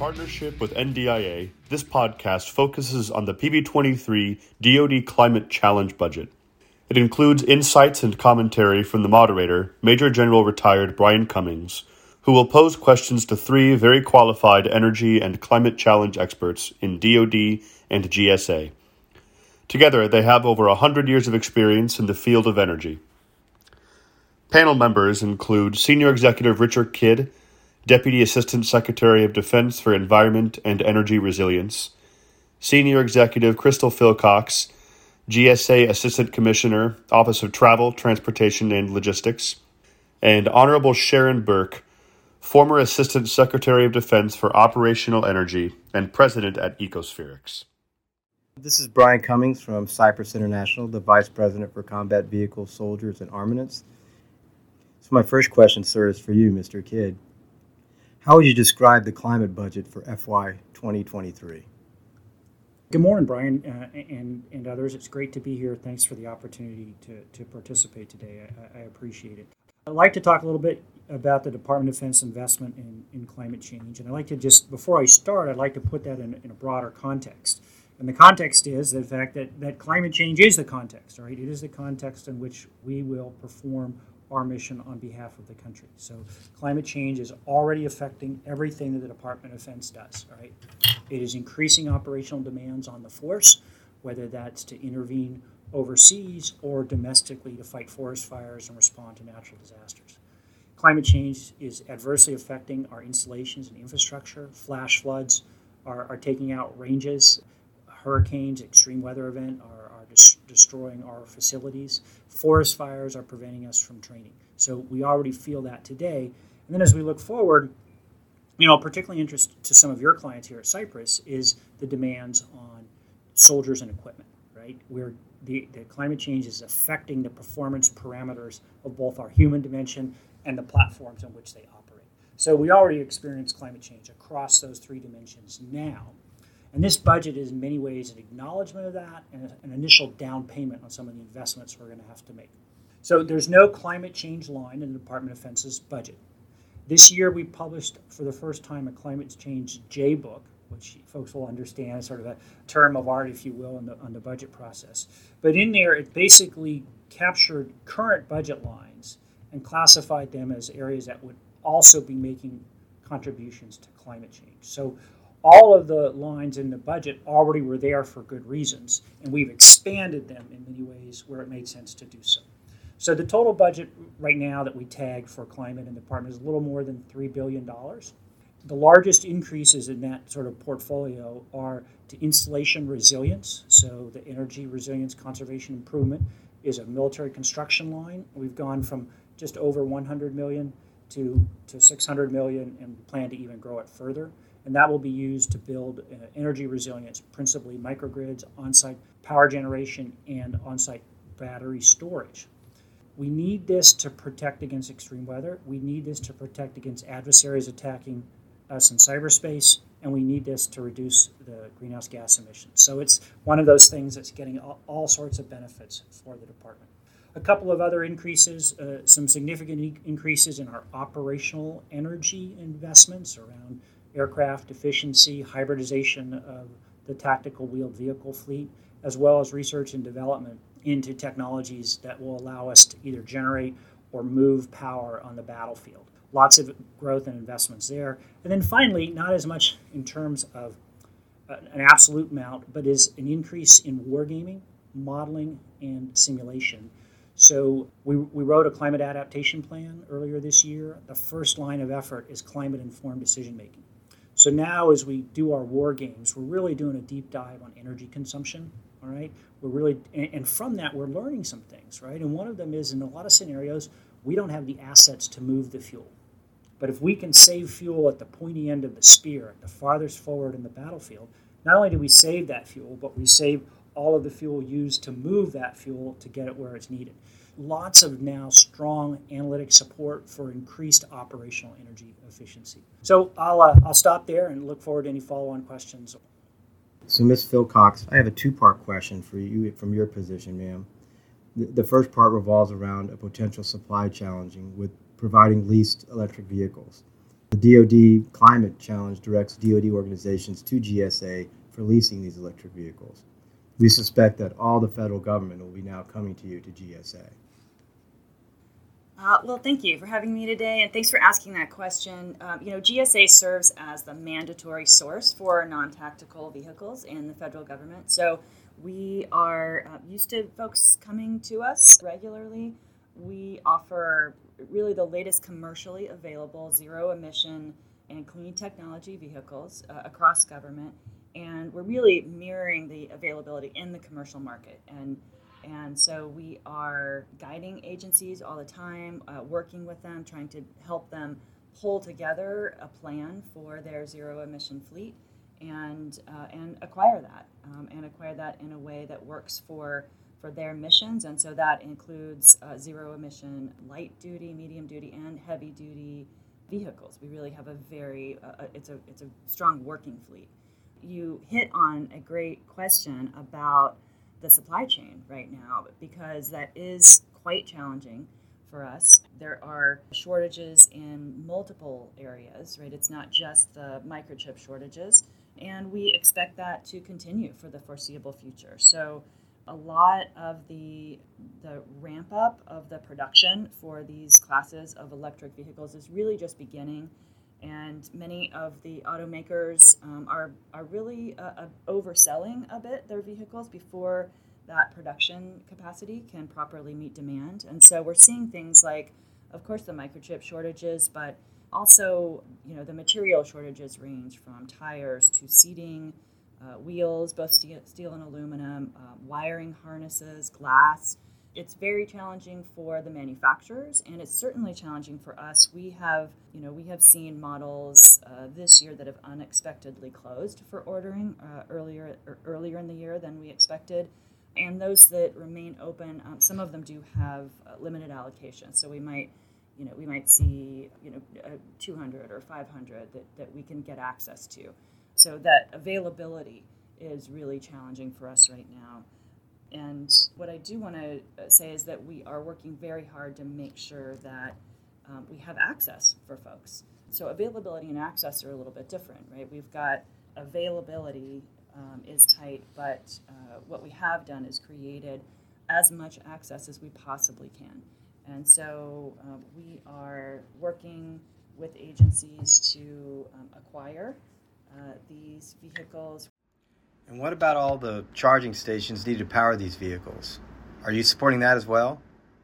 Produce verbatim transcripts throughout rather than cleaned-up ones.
partnership with N D I A, this podcast focuses on the P B twenty-three D O D Climate Challenge budget. It includes insights and commentary from the moderator, Major General Retired Brian Cummings, who will pose questions to three very qualified energy and climate challenge experts in D O D and G S A. Together, they have over one hundred years of experience in the field of energy. Panel members include Senior Executive Richard Kidd, Deputy Assistant Secretary of Defense for Environment and Energy Resilience, Senior Executive Crystal Philcox, G S A Assistant Commissioner, Office of Travel, Transportation, and Logistics, and Honorable Sharon Burke, former Assistant Secretary of Defense for Operational Energy and President at Ecospherics. This is Brian Cummings from Cypress International, the Vice President for Combat Vehicles, Soldiers, and Armaments. So my first question, sir, is for you, Mister Kidd. How would you describe the climate budget for F Y twenty twenty-three? Good morning, Brian, uh, and, and others. It's great to be here. Thanks for the opportunity to, to participate today. I, I appreciate it. I'd like to talk a little bit about the Department of Defense investment in, in climate change. And I'd like to just, before I start, I'd like to put that in, in a broader context. And the context is the fact that, that climate change is the context, right? It is the context in which we will perform our mission on behalf of the country. So climate change is already affecting everything that the Department of Defense does, right? It is increasing operational demands on the force, whether that's to intervene overseas or domestically to fight forest fires and respond to natural disasters. Climate change is adversely affecting our installations and infrastructure. Flash floods are, are taking out ranges. Hurricanes, extreme weather event are, are dis- destroying our facilities. Forest fires are preventing us from training. So we already feel that today. And then as we look forward, you know, particularly interest to some of your clients here at Cypress is the demands on soldiers and equipment, right? Where the, the climate change is affecting the performance parameters of both our human dimension and the platforms on which they operate. So we already experience climate change across those three dimensions now. And this budget is in many ways an acknowledgement of that and an initial down payment on some of the investments we're going to have to make. So there's no climate change line in the Department of Defense's budget. This year we published for the first time a climate change J book, which folks will understand is sort of a term of art, if you will, in the, on the budget process. But in there it basically captured current budget lines and classified them as areas that would also be making contributions to climate change. So all of the lines in the budget already were there for good reasons, and we've expanded them in many ways where it made sense to do so. So the total budget right now that we tagged for climate in the department is a little more than three billion dollars. The largest increases in that sort of portfolio are to installation resilience. So the energy resilience conservation improvement is a military construction line. We've gone from just over one hundred million to, to six hundred million and plan to even grow it further. And that will be used to build uh, energy resilience, principally microgrids, on-site power generation, and on-site battery storage. We need this to protect against extreme weather. We need this to protect against adversaries attacking us in cyberspace, and we need this to reduce the greenhouse gas emissions. So it's one of those things that's getting all, all sorts of benefits for the department. A couple of other increases, uh, some significant e- increases in our operational energy investments around aircraft efficiency, hybridization of the tactical wheeled vehicle fleet, as well as research and development into technologies that will allow us to either generate or move power on the battlefield. Lots of growth and investments there. And then finally, not as much in terms of an absolute amount, but is an increase in wargaming, modeling, and simulation. So we, we wrote a climate adaptation plan earlier this year. The first line of effort is climate-informed decision-making. So now as we do our war games, we're really doing a deep dive on energy consumption, all right? We're really, and, and from that, we're learning some things, right? And one of them is in a lot of scenarios, we don't have the assets to move the fuel. But if we can save fuel at the pointy end of the spear, at the farthest forward in the battlefield, not only do we save that fuel, but we save all of the fuel used to move that fuel to get it where it's needed. Lots of now strong analytic support for increased operational energy efficiency. So I'll uh, I'll stop there and look forward to any follow-on questions. So Miz Philcox, I have a two-part question for you from your position, ma'am. The, the first part revolves around a potential supply challenging with providing leased electric vehicles. The D O D Climate Challenge directs D O D organizations to G S A for leasing these electric vehicles. We suspect that all the federal government will be now coming to you to G S A. Uh, well, thank you for having me today, and thanks for asking that question. Um, you know, G S A serves as the mandatory source for non-tactical vehicles in the federal government. So we are uh, used to folks coming to us regularly. We offer really the latest commercially available zero-emission and clean technology vehicles uh, across government, and we're really mirroring the availability in the commercial market. And And so we are guiding agencies all the time, uh, working with them, trying to help them pull together a plan for their zero emission fleet and uh, and acquire that um, and acquire that in a way that works for for their missions. And so that includes uh, zero emission light duty, medium duty, and heavy duty vehicles. We really have a very uh, it's a it's a strong working fleet. You hit on a great question about the supply chain right now, because that is quite challenging for us. There are shortages in multiple areas, right? It's not just the microchip shortages, and we expect that to continue for the foreseeable future. So a lot of the the ramp up of the production for these classes of electric vehicles is really just beginning. And many of the automakers um, are are really uh, uh, overselling a bit their vehicles before that production capacity can properly meet demand. And so we're seeing things like, of course, the microchip shortages, but also, you know, the material shortages range from tires to seating, uh, wheels, both steel, steel and aluminum, uh, wiring harnesses, glass. It's very challenging for the manufacturers, and it's certainly challenging for us. We have, you know, we have seen models uh, this year that have unexpectedly closed for ordering uh, earlier or earlier in the year than we expected, and those that remain open, um, some of them do have uh, limited allocation. So we might, you know, we might see, you know, uh, two hundred or five hundred that, that we can get access to. So that availability is really challenging for us right now. And what I do want to say is that we are working very hard to make sure that um, we have access for folks. So availability and access are a little bit different, right? We've got availability um, is tight, but uh, what we have done is created as much access as we possibly can. And so um, we are working with agencies to um, acquire uh, these vehicles. And what about all the charging stations needed to power these vehicles? Are you supporting that as well?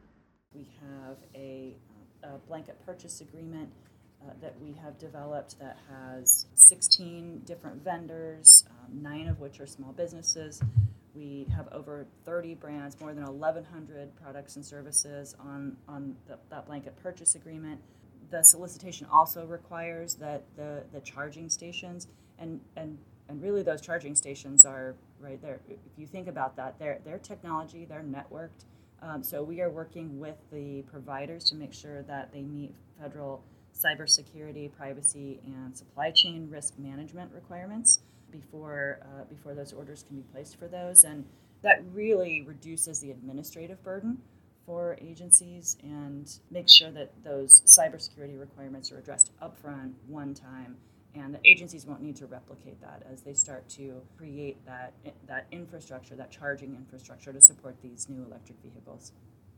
We have a, a blanket purchase agreement uh, that we have developed that has sixteen different vendors, um, nine of which are small businesses. We have over thirty brands, more than eleven hundred products and services on, on the, that blanket purchase agreement. The solicitation also requires that the, the charging stations, and, and And really, those charging stations are right there. If you think about that, they're, they're technology, they're networked. Um, so we are working with the providers to make sure that they meet federal cybersecurity, privacy, and supply chain risk management requirements before uh, before those orders can be placed for those. And that really reduces the administrative burden for agencies and makes sure that those cybersecurity requirements are addressed upfront, one time. And the agencies won't need to replicate that as they start to create that that infrastructure, that charging infrastructure to support these new electric vehicles.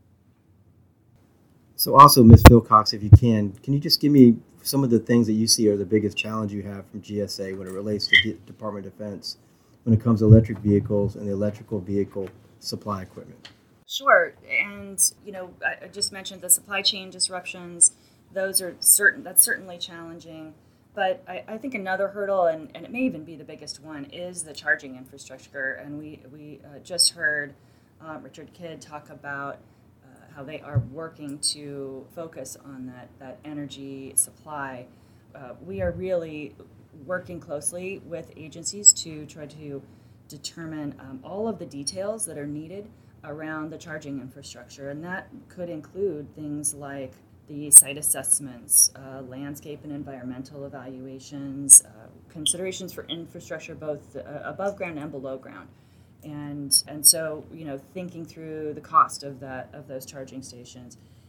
So also, Miz Philcox, if you can, can you just give me some of the things that you see are the biggest challenge you have from G S A when it relates to the Department of Defense when it comes to electric vehicles and the electrical vehicle supply equipment? Sure. And, you know, I just mentioned the supply chain disruptions. Those are certain, that's certainly challenging. But I, I think another hurdle, and, and it may even be the biggest one, is the charging infrastructure. And we, we uh, just heard uh, Richard Kidd talk about uh, how they are working to focus on that, that energy supply. Uh, we are really working closely with agencies to try to determine um, all of the details that are needed around the charging infrastructure. And that could include things like the site assessments, uh, landscape and environmental evaluations, uh, considerations for infrastructure both uh, above ground and below ground. And and so, you know, thinking through the cost of that of those charging stations.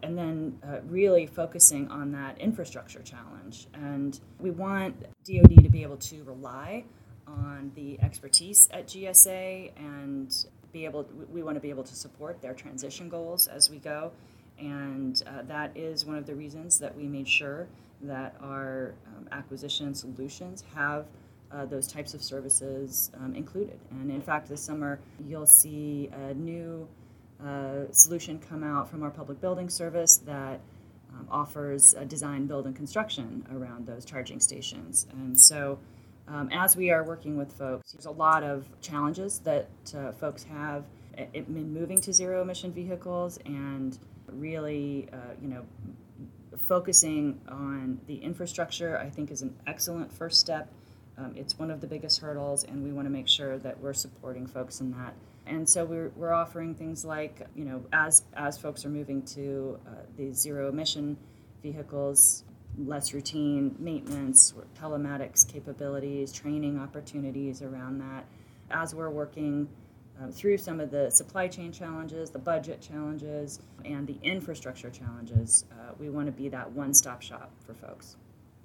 and then uh, really focusing on that infrastructure challenge. And we want D O D to be able to rely on the expertise at G S A and be able, we want to be able to support their transition goals as we go. And uh, that is one of the reasons that we made sure that our um, acquisition solutions have uh, those types of services um, included. And in fact, this summer, you'll see a new uh, solution come out from our public building service that um, offers a design, build, and construction around those charging stations. And so um, as we are working with folks, there's a lot of challenges that uh, folks have in moving to zero emission vehicles, and really, uh, you know, focusing on the infrastructure, I think, is an excellent first step. Um, it's one of the biggest hurdles, and we want to make sure that we're supporting folks in that. And so we're we're offering things like, you know, as as folks are moving to uh, the zero emission vehicles, less routine maintenance, telematics capabilities, training opportunities around that. As we're working Um, through some of the supply chain challenges, the budget challenges, and the infrastructure challenges, uh, we want to be that one-stop shop for folks.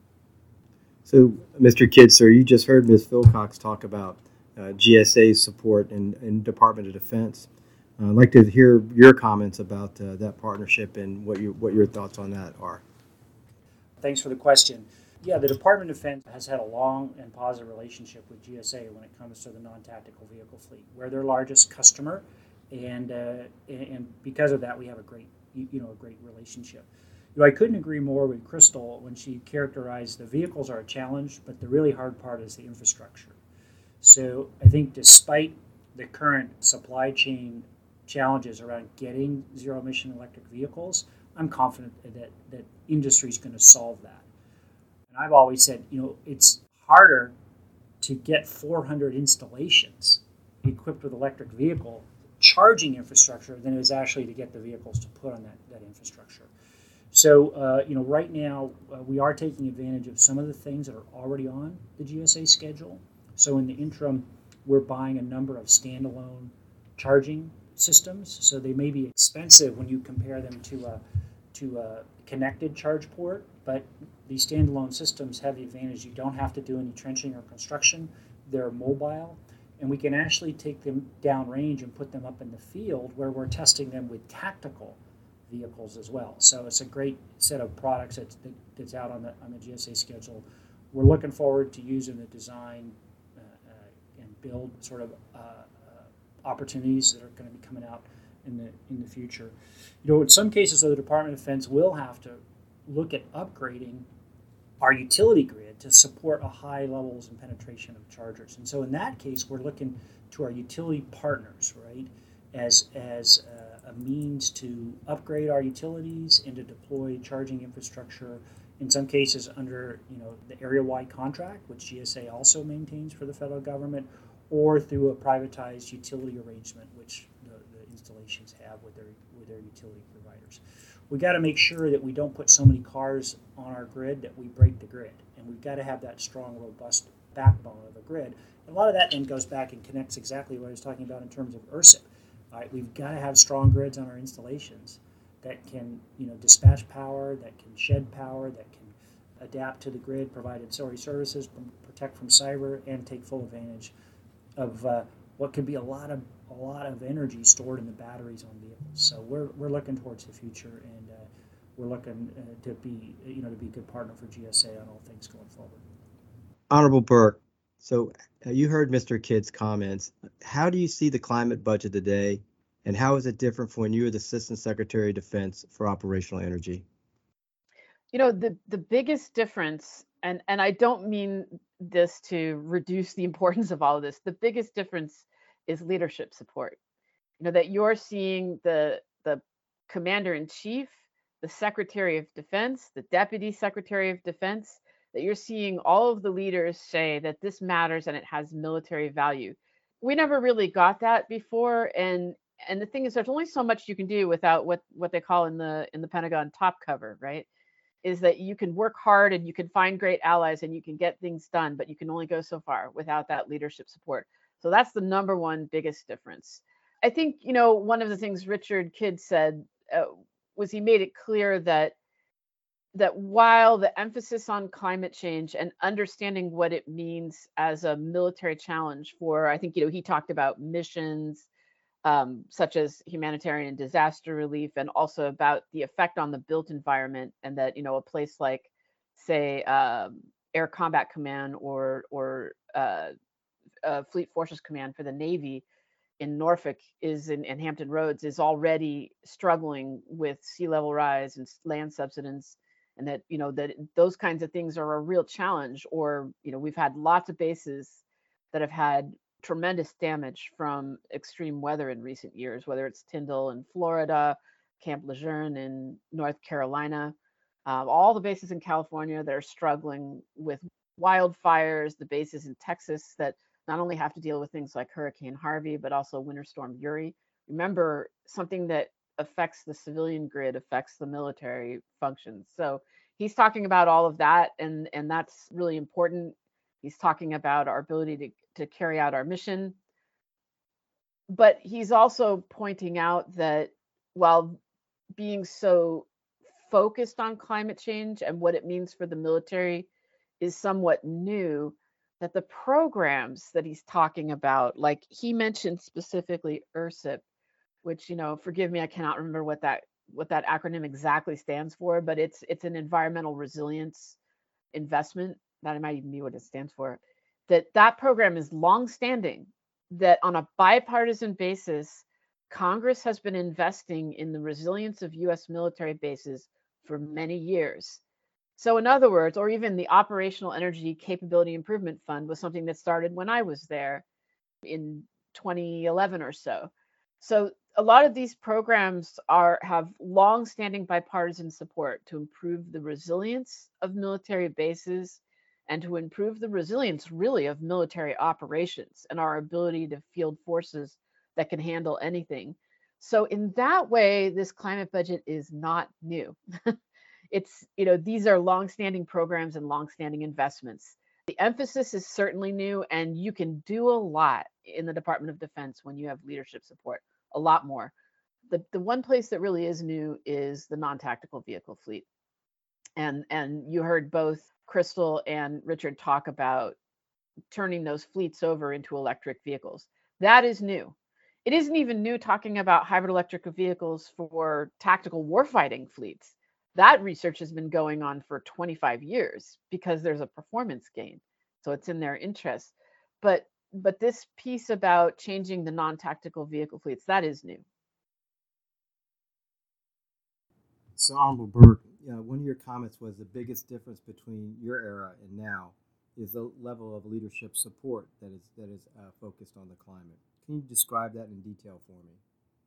So, Mister Kidd, sir, you just heard Miz Philcox talk about uh, G S A's support in, in Department of Defense. Uh, I'd like to hear your comments about uh, that partnership and what you what your thoughts on that are. Thanks for the question. Yeah, the Department of Defense has had a long and positive relationship with G S A when it comes to the non-tactical vehicle fleet. We're their largest customer, and uh, and because of that, we have a great you know a great relationship. You know, I couldn't agree more with Crystal when she characterized the vehicles are a challenge, but the really hard part is the infrastructure. So I think despite the current supply chain challenges around getting zero-emission electric vehicles, I'm confident that that industry is going to solve that. And I've always said, you know, it's harder to get four hundred installations equipped with electric vehicle charging infrastructure than it is actually to get the vehicles to put on that, that infrastructure. So, uh, you know, right now uh, we are taking advantage of some of the things that are already on the G S A schedule. So in the interim, we're buying a number of standalone charging systems. So they may be expensive when you compare them to a, to a connected charge port, but these standalone systems have the advantage you don't have to do any trenching or construction. They're mobile, and we can actually take them downrange and put them up in the field where we're testing them with tactical vehicles as well. So it's a great set of products that's, that's out on the on the G S A schedule. We're looking forward to using the design uh, uh, and build sort of uh, uh, opportunities that are going to be coming out in the in the future. You know, in some cases, though, the Department of Defense will have to look at upgrading our utility grid to support a high levels and penetration of chargers. And so in that case, we're looking to our utility partners, right, as as a, a means to upgrade our utilities and to deploy charging infrastructure, in some cases under, you know, the area-wide contract, which G S A also maintains for the federal government, or through a privatized utility arrangement, which the, the installations have with their with their utility providers. We got to make sure that we don't put so many cars on our grid that we break the grid. And we've got to have that strong, robust backbone of a grid. And a lot of that then goes back and connects exactly what I was talking about in terms of E R S I P. All right, we've got to have strong grids on our installations that can, you know, dispatch power, that can shed power, that can adapt to the grid, provide ancillary services, protect from cyber, and take full advantage of uh, what could be a lot of a lot of energy stored in the batteries on vehicles. So we're we're looking towards the future, and uh, we're looking uh, to be you know to be a good partner for G S A on all things going forward. Honorable Burke, so uh, you heard Mister Kidd's comments. How do you see the climate budget today, and how is it different from when you were the Assistant Secretary of Defense for Operational Energy? You know, the the biggest difference, and and I don't mean this to reduce the importance of all of this. The biggest difference is leadership support. You know, that you're seeing the the Commander in Chief, the Secretary of Defense, the Deputy Secretary of Defense, that you're seeing all of the leaders say that this matters and it has military value. We never really got that before, and and the thing is, there's only so much you can do without what what they call in the in the Pentagon top cover, right? Is that you can work hard and you can find great allies and you can get things done, but you can only go so far without that leadership support. So that's the number one biggest difference. I think, you know, one of the things Richard Kidd said uh, was he made it clear that that while the emphasis on climate change and understanding what it means as a military challenge for, I think, you know, he talked about missions um, such as humanitarian disaster relief, and also about the effect on the built environment, and that, you know, a place like, say, um, Air Combat Command or or uh, uh, Fleet Forces Command for the Navy in Norfolk is in, in Hampton Roads is already struggling with sea level rise and land subsidence, and that, you know, that those kinds of things are a real challenge. Or, you know, we've had lots of bases that have had tremendous damage from extreme weather in recent years, whether it's Tyndall in Florida, Camp Lejeune in North Carolina, um, all the bases in California that are struggling with wildfires, the bases in Texas that not only have to deal with things like Hurricane Harvey, but also Winter Storm Uri. Remember, something that affects the civilian grid affects the military functions. So he's talking about all of that, and, and that's really important. He's talking about our ability to, to carry out our mission. But he's also pointing out that while being so focused on climate change and what it means for the military is somewhat new, that the programs that he's talking about, like he mentioned specifically E R C I P, which, you know, forgive me, I cannot remember what that what that acronym exactly stands for, but it's it's an environmental resilience investment. That might even be what it stands for. That that program is longstanding. That on a bipartisan basis, Congress has been investing in the resilience of U S military bases for many years. So in other words, or even the Operational Energy Capability Improvement Fund was something that started when I was there in twenty eleven or so. So a lot of these programs are have long-standing bipartisan support to improve the resilience of military bases and to improve the resilience really of military operations and our ability to field forces that can handle anything. So in that way, this climate budget is not new. It's, you know, these are longstanding programs and longstanding investments. The emphasis is certainly new, and you can do a lot in the Department of Defense when you have leadership support, a lot more. The, the one place that really is new is the non-tactical vehicle fleet. And, and you heard both Crystal and Richard talk about turning those fleets over into electric vehicles. That is new. It isn't even new talking about hybrid electric vehicles for tactical warfighting fleets. That research has been going on for twenty-five years because there's a performance gain. So it's in their interest. But but this piece about changing the non-tactical vehicle fleets, that is new. So, Honorable Burke, you know, one of your comments was the biggest difference between your era and now is the level of leadership support that is that is uh, focused on the climate. Can you describe that in detail for me?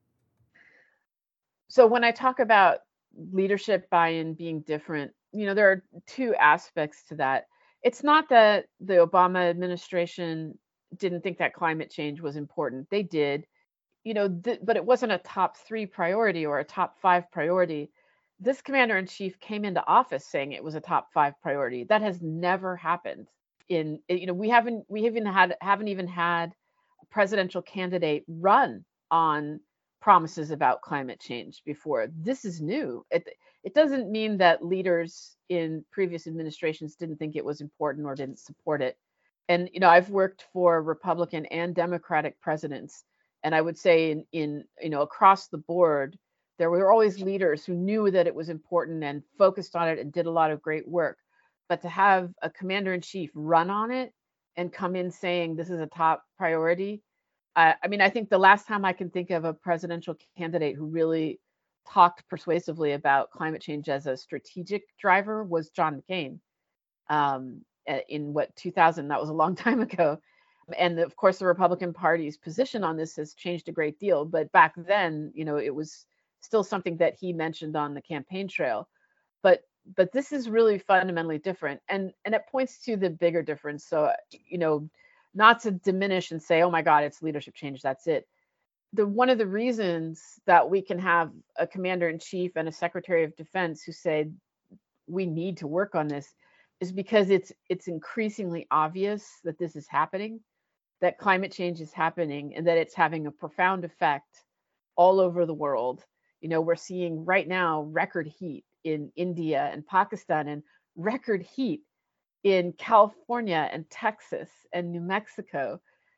So when I talk about leadership buy-in being different, you know, there are two aspects to that. It's not that the Obama administration didn't think that climate change was important. They did, you know, th- but it wasn't a top three priority or a top five priority. This commander in chief came into office saying it was a top five priority. That has never happened. In, you know, we haven't we haven't had haven't even had a presidential candidate run on promises about climate change before. This is new. It it doesn't mean that leaders in previous administrations didn't think it was important or didn't support it. And you know, I've worked for Republican and Democratic presidents, and I would say in, in you know across the board, there were always leaders who knew that it was important and focused on it and did a lot of great work. But to have a commander in chief run on it and come in saying this is a top priority, I, I mean, I think the last time I can think of a presidential candidate who really talked persuasively about climate change as a strategic driver was John McCain um, in what two thousand. That was a long time ago. And of course, the Republican Party's position on this has changed a great deal. But back then, you know, it was still something that he mentioned on the campaign trail. But but this is really fundamentally different, and and it points to the bigger difference. So you know, not to diminish and say, oh my God, it's leadership change, that's it. The one of the reasons that we can have a commander in chief and a secretary of defense who say we need to work on this is because it's it's increasingly obvious that this is happening, that climate change is happening, and that it's having a profound effect all over the world. You know, we're seeing right now record heat in India and Pakistan and record heat in California and Texas and New Mexico.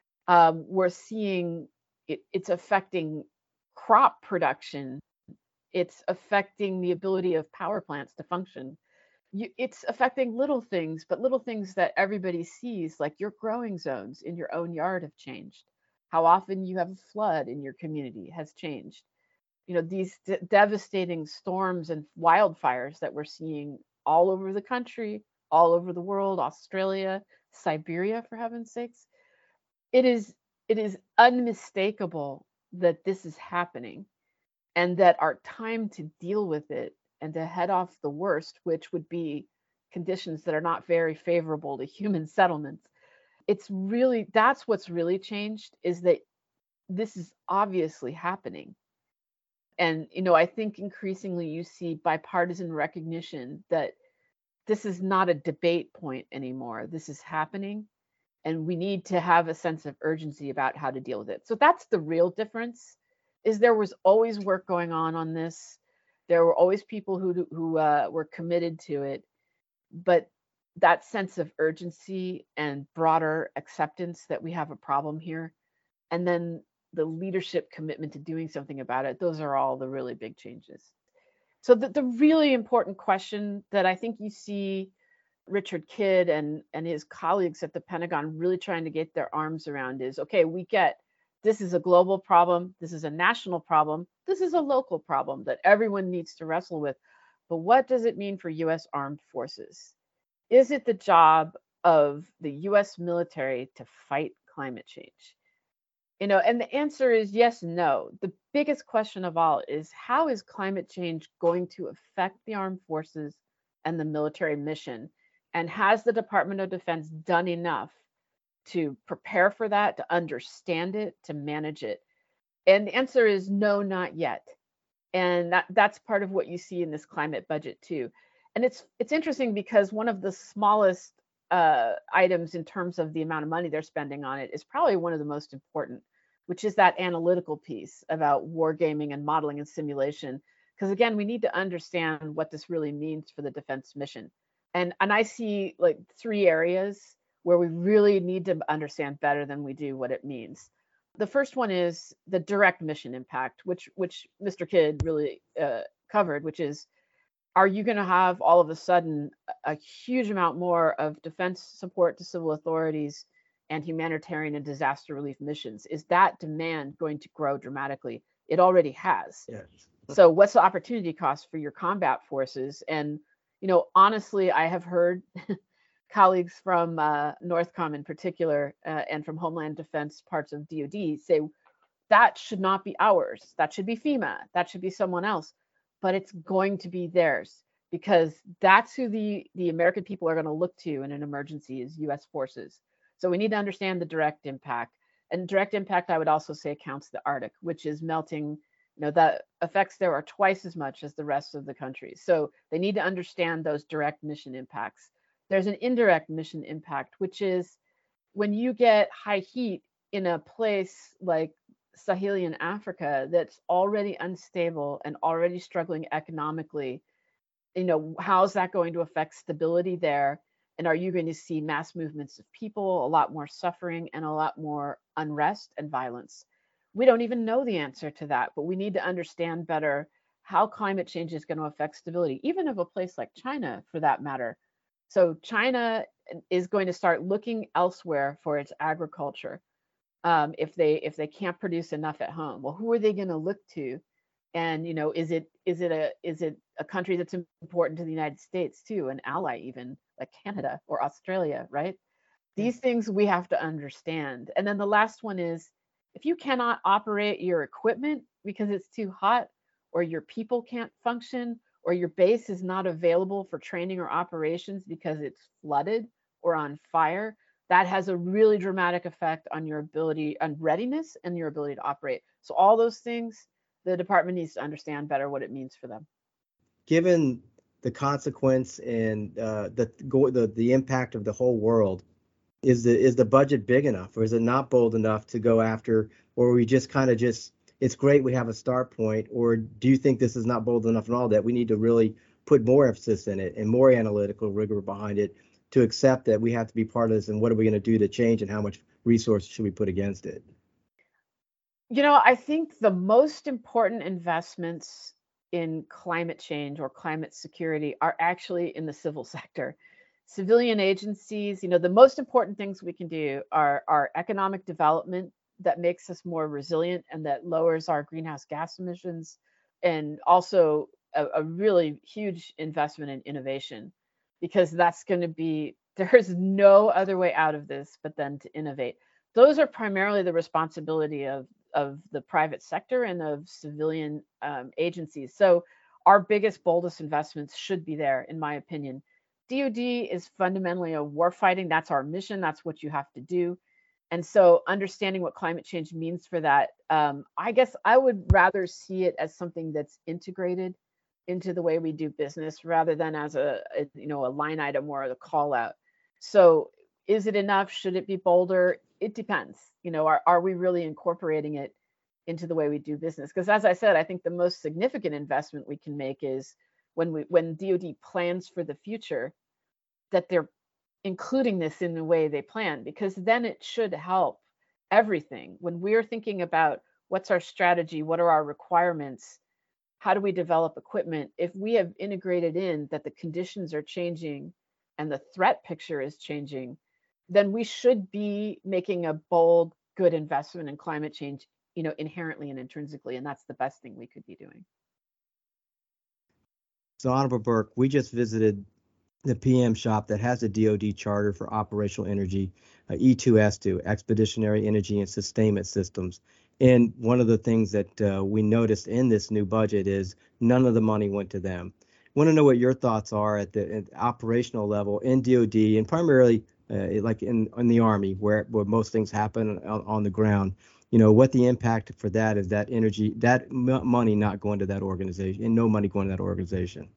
Um, we're seeing it, it's affecting crop production. It's affecting the ability of power plants to function. You, it's affecting little things, but little things that everybody sees, like your growing zones in your own yard have changed. How often you have a flood in your community has changed. You know, these de- devastating storms and wildfires that we're seeing all over the country, all over the world, Australia, Siberia, for heaven's sakes. It is it is unmistakable that this is happening, and that our time to deal with it and to head off the worst, which would be conditions that are not very favorable to human settlements. It's really, that's what's really changed, is that this is obviously happening. And, you know, I think increasingly you see bipartisan recognition that this is not a debate point anymore. This is happening, and we need to have a sense of urgency about how to deal with it. So that's the real difference, is there was always work going on on this. There were always people who who uh, were committed to it, but that sense of urgency and broader acceptance that we have a problem here, and then the leadership commitment to doing something about it, those are all the really big changes. So the, the really important question that I think you see Richard Kidd and, and his colleagues at the Pentagon really trying to get their arms around is, okay, we get this is a global problem, this is a national problem, this is a local problem that everyone needs to wrestle with. But what does it mean for U S armed forces? Is it the job of the U S military to fight climate change? You know, and the answer is yes, no. The biggest question of all is, how is climate change going to affect the armed forces and the military mission? And has the Department of Defense done enough to prepare for that, to understand it, to manage it? And the answer is no, not yet. And that, that's part of what you see in this climate budget too. And it's it's interesting because one of the smallest uh, items in terms of the amount of money they're spending on it is probably one of the most important, which is that analytical piece about wargaming and modeling and simulation. Because again, we need to understand what this really means for the defense mission. And, and I see like three areas where we really need to understand better than we do what it means. The first one is the direct mission impact, which which Mister Kidd really uh, covered, which is, are you going to have all of a sudden a huge amount more of defense support to civil authorities and humanitarian and disaster relief missions? Is that demand going to grow dramatically? It already has. Yes. So what's the opportunity cost for your combat forces? And, you know, honestly, I have heard colleagues from uh, Northcom in particular uh, and from Homeland Defense parts of D O D say that should not be ours. That should be FEMA. That should be someone else. But it's going to be theirs, because that's who the, the American people are going to look to in an emergency, is U S forces. So we need to understand the direct impact. And direct impact, I would also say, accounts the Arctic, which is melting, you know, the effects there are twice as much as the rest of the country. So they need to understand those direct mission impacts. There's an indirect mission impact, which is when you get high heat in a place like Sahelian Africa that's already unstable and already struggling economically, you know, how's that going to affect stability there? And are you going to see mass movements of people, a lot more suffering, and a lot more unrest and violence? We don't even know the answer to that, but we need to understand better how climate change is going to affect stability, even of a place like China, for that matter. So China is going to start looking elsewhere for its agriculture. Um, if they if they can't produce enough at home, well, who are they going to look to? And, you know, is it is it a is it a country that's important to the United States too, an ally even, like Canada or Australia, right? These things we have to understand. And then the last one is, if you cannot operate your equipment because it's too hot, or your people can't function, or your base is not available for training or operations because it's flooded or on fire, that has a really dramatic effect on your ability, on readiness and your ability to operate. So all those things, the department needs to understand better what it means for them. Given the consequence and uh, the, the the impact of the whole world, is the is the budget big enough, or is it not bold enough to go after, or are we just kind of just it's great we have a start point, or do you think this is not bold enough and all that we need to really put more emphasis in it and more analytical rigor behind it to accept that we have to be part of this, and what are we going to do to change, and how much resources should we put against it? You know, I think the most important investments in climate change or climate security are actually in the civil sector. Civilian agencies, you know, the most important things we can do are, are economic development that makes us more resilient and that lowers our greenhouse gas emissions, and also a, a really huge investment in innovation, because that's going to be, there's no other way out of this but then to innovate. Those are primarily the responsibility of of the private sector and of civilian um, agencies. So our biggest, boldest investments should be there, in my opinion. D O D is fundamentally a war fighting. That's our mission. That's what you have to do. And so understanding what climate change means for that, um, I guess I would rather see it as something that's integrated into the way we do business rather than as a, a you know, a line item or a call out. So is it enough? Should it be bolder? It depends. You know, are, are we really incorporating it into the way we do business? Because as I said, I think the most significant investment we can make is when we when D O D plans for the future, that they're including this in the way they plan, because then it should help everything. When we're thinking about what's our strategy, what are our requirements, how do we develop equipment, if we have integrated in that the conditions are changing and the threat picture is changing, then we should be making a bold, good investment in climate change, you know, inherently and intrinsically, and that's the best thing we could be doing. So, Honorable Burke, we just visited the P M shop that has a D O D charter for operational energy, uh, E two S two, Expeditionary Energy and Sustainment Systems. And one of the things that uh, we noticed in this new budget is none of the money went to them. I want to know what your thoughts are at the, at the operational level in D O D, and primarily uh, like in, in the Army, where, where most things happen on, on the ground. You know, what the impact for that is, that energy, that m- money not going to that organization, and no money going to that organization.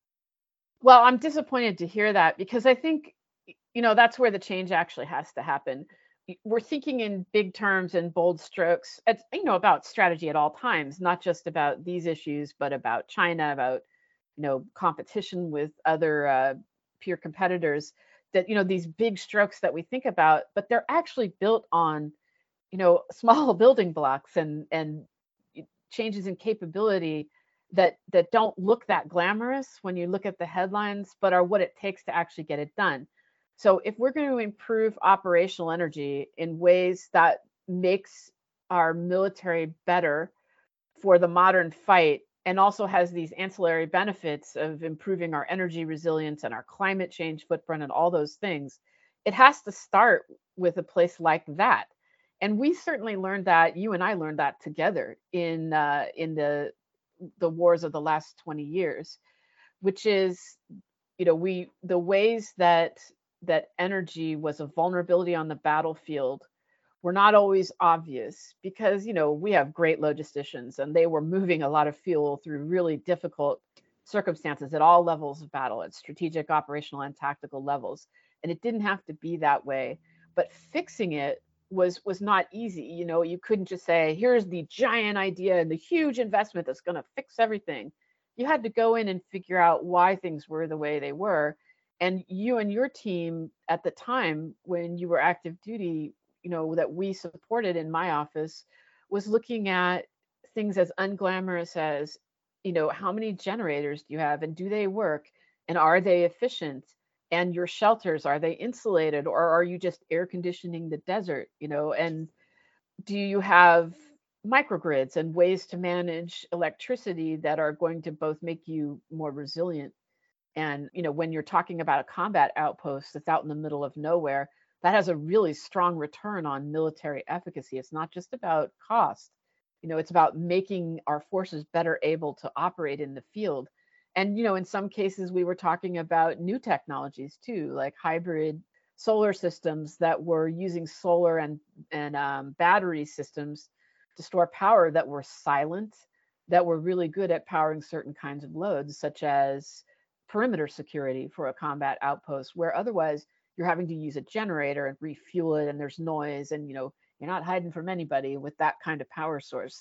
Well, I'm disappointed to hear that, because I think, you know, that's where the change actually has to happen. We're thinking in big terms and bold strokes, it's, you know, about strategy at all times, not just about these issues, but about China, about, you know, competition with other uh, peer competitors, that, you know, these big strokes that we think about, but they're actually built on, you know, small building blocks and, and changes in capability that that don't look that glamorous when you look at the headlines, but are what it takes to actually get it done. So if we're going to improve operational energy in ways that makes our military better for the modern fight, and also has these ancillary benefits of improving our energy resilience and our climate change footprint and all those things, it has to start with a place like that. And we certainly learned that, you and I learned that together in uh, in the the wars of the last twenty years, which is, you know, we the ways that that energy was a vulnerability on the battlefield were not always obvious, because, you know, we have great logisticians and they were moving a lot of fuel through really difficult circumstances at all levels of battle, at strategic, operational, and tactical levels. And it didn't have to be that way. But fixing it was was not easy. You know, you couldn't just say, here's the giant idea and the huge investment that's going to fix everything. You had to go in and figure out why things were the way they were. And you and your team at the time when you were active duty, you know, that we supported in my office, was looking at things as unglamorous as, you know, how many generators do you have and do they work and are they efficient? And your shelters, are they insulated, or are you just air conditioning the desert, you know? And do you have microgrids and ways to manage electricity that are going to both make you more resilient? And, you know, when you're talking about a combat outpost that's out in the middle of nowhere, that has a really strong return on military efficacy. It's not just about cost. You know, it's about making our forces better able to operate in the field. And, you know, in some cases, we were talking about new technologies too, like hybrid solar systems that were using solar and, and um, battery systems to store power, that were silent, that were really good at powering certain kinds of loads, such as perimeter security for a combat outpost, where otherwise you're having to use a generator and refuel it, and there's noise, and, you know, you're not hiding from anybody with that kind of power source.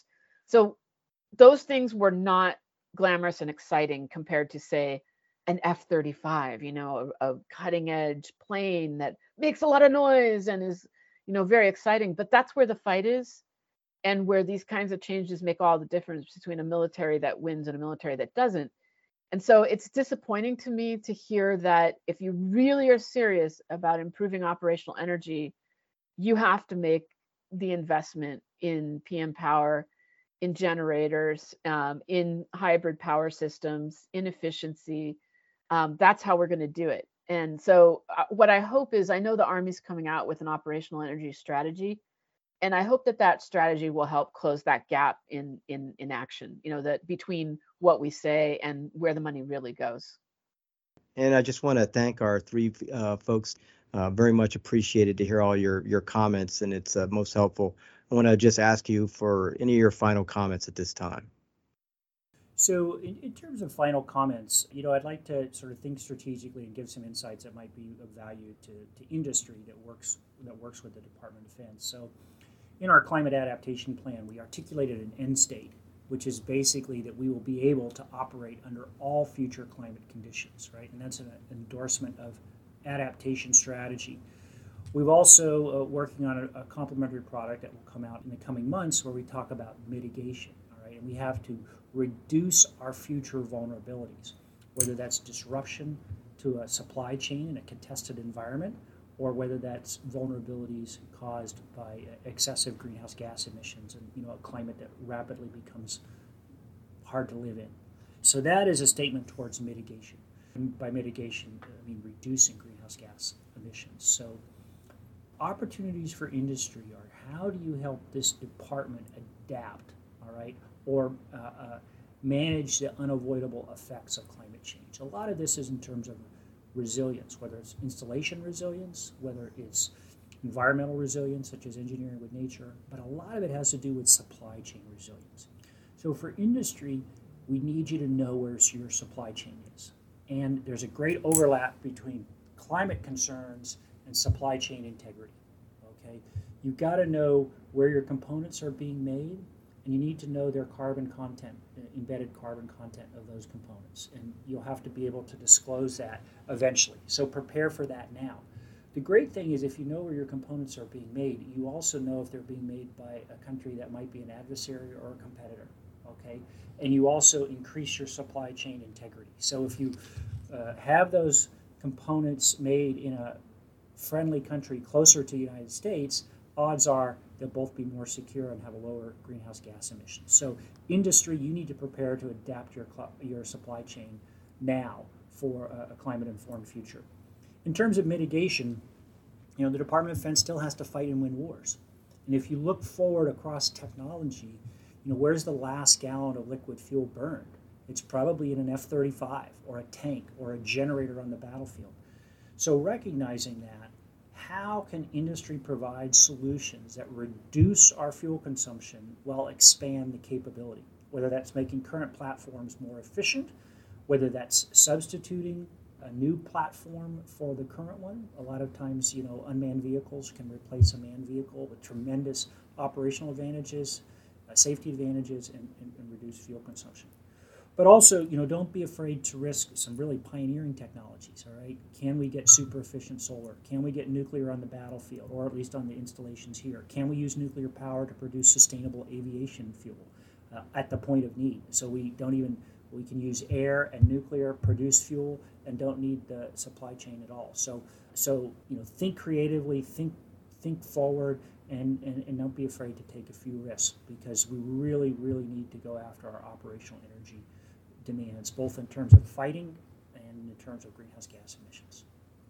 So those things were not glamorous and exciting compared to, say, an F thirty-five, you know, a, a cutting edge plane that makes a lot of noise and is, you know, very exciting. But that's where the fight is, and where these kinds of changes make all the difference between a military that wins and a military that doesn't. And so it's disappointing to me to hear that if you really are serious about improving operational energy, you have to make the investment in P M power, in generators, um, in hybrid power systems, in efficiency. Um, that's how we're going to do it. And so uh, what I hope is, I know the Army's coming out with an operational energy strategy, and I hope that that strategy will help close that gap in in in action, you know, that between what we say and where the money really goes. And I just want to thank our three uh, folks. Uh, very much appreciated to hear all your your comments, and it's uh, most helpful. I want to just ask you for any of your final comments at this time. So in, in terms of final comments, you know, I'd like to sort of think strategically and give some insights that might be of value to, to industry that works that works with the Department of Defense. So in our climate adaptation plan, we articulated an end state, which is basically that we will be able to operate under all future climate conditions, right? And that's an endorsement of adaptation strategy. We've also uh, working on a, a complementary product that will come out in the coming months where we talk about mitigation, all right? And we have to reduce our future vulnerabilities, whether that's disruption to a supply chain in a contested environment, or whether that's vulnerabilities caused by excessive greenhouse gas emissions and, you know, a climate that rapidly becomes hard to live in. So that is a statement towards mitigation. And by mitigation, I mean reducing greenhouse gas emissions. So opportunities for industry are, how do you help this department adapt, all right, or uh, uh, manage the unavoidable effects of climate change? A lot of this is in terms of resilience, whether it's installation resilience, whether it's environmental resilience, such as engineering with nature, but a lot of it has to do with supply chain resilience. So for industry, we need you to know where your supply chain is. And there's a great overlap between climate concerns and supply chain integrity, okay? You've got to know where your components are being made, and you need to know their carbon content, embedded carbon content of those components. And you'll have to be able to disclose that eventually. So prepare for that now. The great thing is, if you know where your components are being made, you also know if they're being made by a country that might be an adversary or a competitor, okay? And you also increase your supply chain integrity. So if you uh, have those components made in a friendly country closer to the United States, odds are they'll both be more secure and have a lower greenhouse gas emissions. So industry, you need to prepare to adapt your your supply chain now for a, a climate-informed future. In terms of mitigation, you know, the Department of Defense still has to fight and win wars. And if you look forward across technology, you know, where's the last gallon of liquid fuel burned? It's probably in an F thirty-five or a tank or a generator on the battlefield. So recognizing that, how can industry provide solutions that reduce our fuel consumption while expand the capability? Whether that's making current platforms more efficient, whether that's substituting a new platform for the current one. A lot of times, you know, unmanned vehicles can replace a manned vehicle with tremendous operational advantages, uh, safety advantages, and, and, and reduce fuel consumption. But also, you know, don't be afraid to risk some really pioneering technologies, all right? Can we get super efficient solar? Can we get nuclear on the battlefield, or at least on the installations here? Can we use nuclear power to produce sustainable aviation fuel uh, at the point of need? So we don't even, we can use air and nuclear, produce fuel, and don't need the supply chain at all. So, so you know, think creatively, think think forward, and, and, and don't be afraid to take a few risks, because we really, really need to go after our operational energy demands, both in terms of fighting and in terms of greenhouse gas emissions.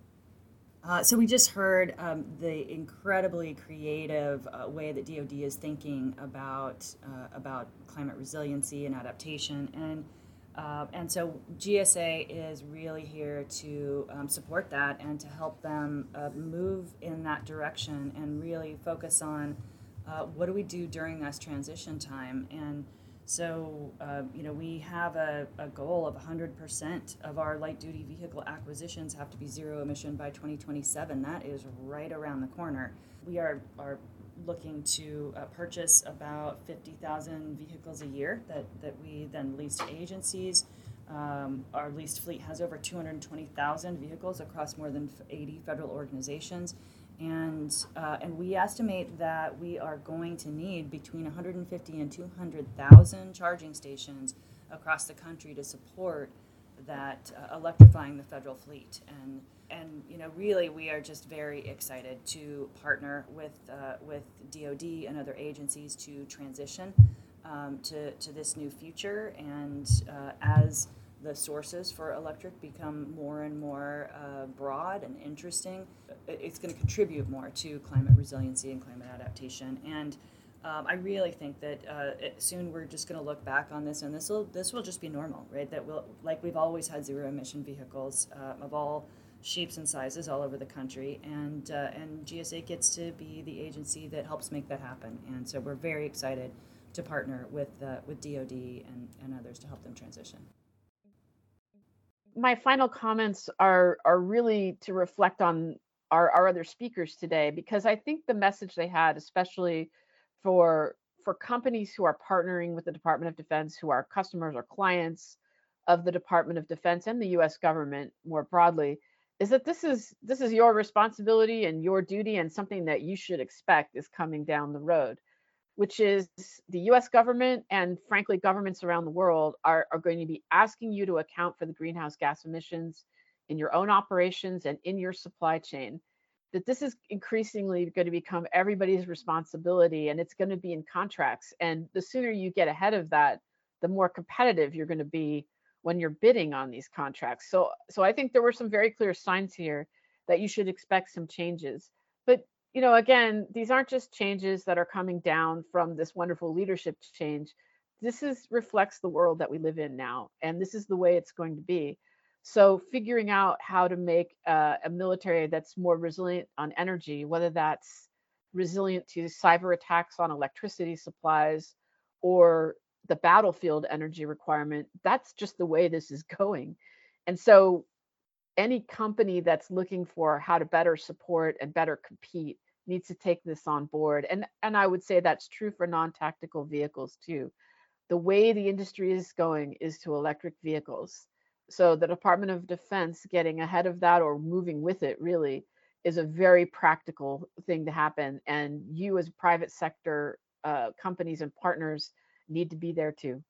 Uh, so we just heard um, the incredibly creative uh, way that D O D is thinking about uh, about climate resiliency and adaptation, and uh, and so G S A is really here to um, support that and to help them uh, move in that direction and really focus on uh, what do we do during this transition time. And So, uh, you know, we have a, a goal of one hundred percent of our light-duty vehicle acquisitions have to be zero emission by twenty twenty-seven. That is right around the corner. We are, are looking to uh, purchase about fifty thousand vehicles a year that, that we then lease to agencies. Um, our leased fleet has over two hundred twenty thousand vehicles across more than eighty federal organizations. And, uh, and we estimate that we are going to need between one hundred fifty and two hundred thousand charging stations across the country to support that uh, electrifying the federal fleet. And, and you know, really, we are just very excited to partner with, uh, with D O D and other agencies to transition um, to, to this new future. And uh, as the sources for electric become more and more uh, broad and interesting, it's going to contribute more to climate resiliency and climate adaptation. And um, I really think that uh, it, soon we're just going to look back on this, and this will this will just be normal, right? That will, like we've always had zero emission vehicles uh, of all shapes and sizes all over the country, and uh, and G S A gets to be the agency that helps make that happen. And so we're very excited to partner with uh, with D O D and, and others to help them transition. My final comments are are really to reflect on our, our other speakers today, because I think the message they had, especially for for companies who are partnering with the Department of Defense, who are customers or clients of the Department of Defense and the U S government more broadly, is that this is this is your responsibility and your duty, and something that you should expect is coming down the road, which is the U S government and frankly governments around the world are, are going to be asking you to account for the greenhouse gas emissions in your own operations and in your supply chain. That this is increasingly going to become everybody's responsibility, and it's going to be in contracts. And the sooner you get ahead of that, the more competitive you're going to be when you're bidding on these contracts. So, so I think there were some very clear signs here that you should expect some changes. But you know, again, these aren't just changes that are coming down from this wonderful leadership change. This is reflects the world that we live in now, and this is the way it's going to be. So figuring out how to make uh, a military that's more resilient on energy, whether that's resilient to cyber attacks on electricity supplies or the battlefield energy requirement, that's just the way this is going. And so any company that's looking for how to better support and better compete needs to take this on board. And, and I would say that's true for non-tactical vehicles too. The way the industry is going is to electric vehicles. So the Department of Defense getting ahead of that or moving with it really is a very practical thing to happen. And you as private sector uh, companies and partners need to be there too.